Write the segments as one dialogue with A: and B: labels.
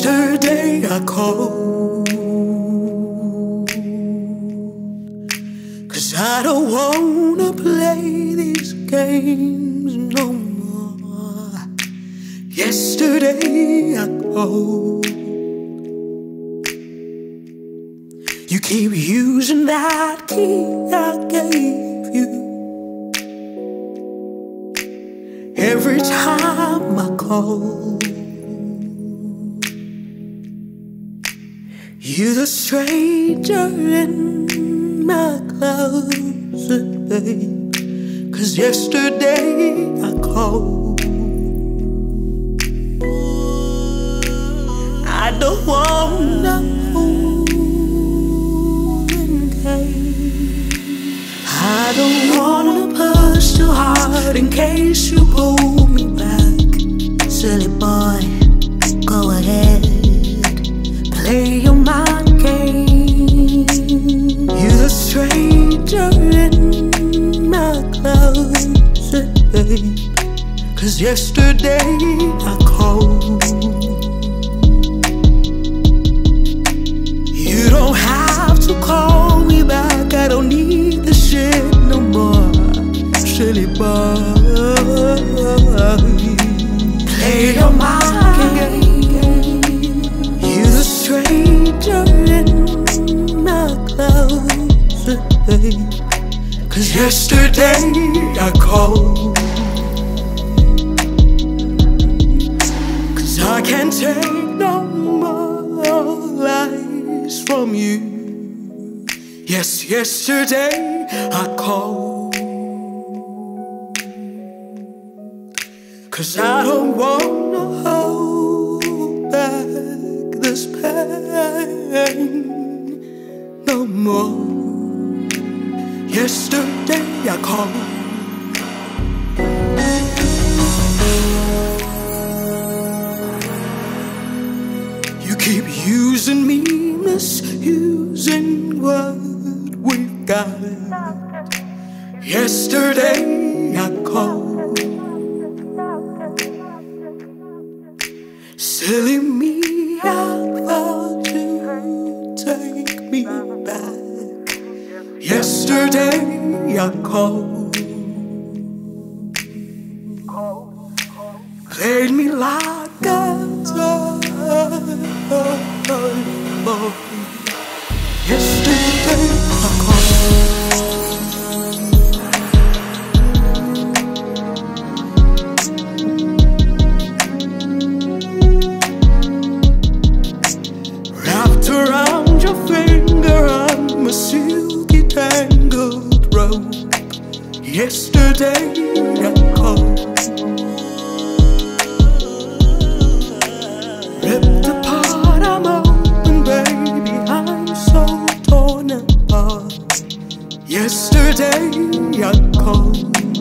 A: Yesterday I called, 'cause I don't wanna play these games no more. Yesterday I called. You keep using that key I gave you. Every time I call, you're the stranger in my closet, babe. 'Cause yesterday I called. I don't wanna hold in case. I don't wanna push too hard in case you pull me back. Silly boy, go ahead, play your mind game. You're the stranger in my closet, babe. 'Cause yesterday I called. You don't have to call me back, I don't need the shit no more. Silly boy, play your mind game. You're the stranger in my closet, babe. 'Cause yesterday I called. 'Cause I can't take no more lies from you. Yes, yesterday I called. 'Cause I don't wanna hold back this pain no more. Yesterday I called. You keep using me, misusing what we've got. Yesterday I called. Silly me, I thought you'd take me back. Yesterday I called. Played me like a toy boy. Yesterday I called. Wrapped around your finger, I'm a silky tangled rope. Yesterday I called. Ripped apart, I'm open, baby, I'm so torn apart. Yesterday I called.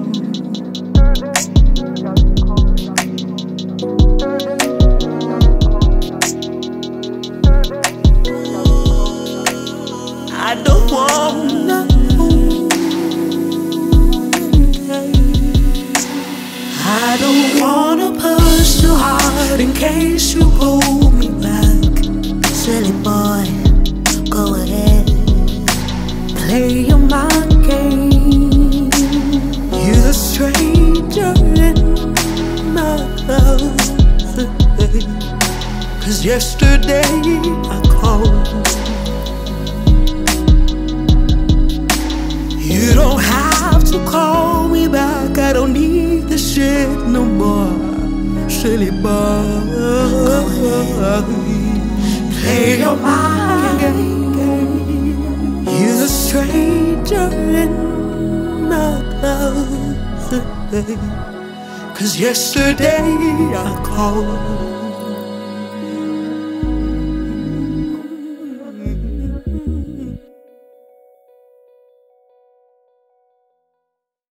A: I don't wanna hold in case. I don't wanna push too hard in case you pull me back. Silly boy, go ahead, play your mind game. You're the stranger in my closet, babe. 'Cause yesterday I called. You don't have to call me back, I don't need the shit no more. Silly boy, play your mind game. You're the stranger in my closet, babe. 'Cause yesterday I called.